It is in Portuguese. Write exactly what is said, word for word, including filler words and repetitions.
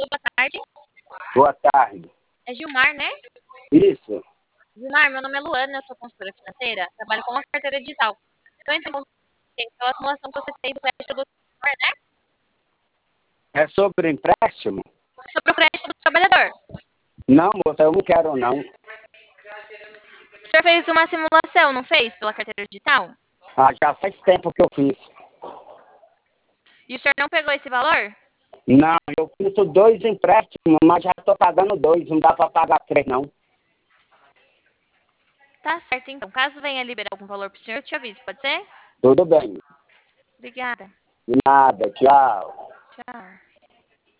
boa tarde. Boa tarde. É Gilmar, né? Isso. Gilmar, meu nome é Luana, eu sou consultora financeira, trabalho com a carteira digital. Estou entrando pela simulação que você fez do crédito do trabalhador, né? É sobre empréstimo? Sobre o crédito do trabalhador. Não, moça, eu não quero não. O senhor fez uma simulação, não fez? Pela carteira digital? Ah, já faz tempo que eu fiz. E o senhor não pegou esse valor? Não, eu fiz dois empréstimos, mas já estou pagando dois, não dá para pagar três não. Tá certo, então. Caso venha liberar algum valor pro senhor, eu te aviso, pode ser? Tudo bem. Obrigada. De nada, tchau. Tchau.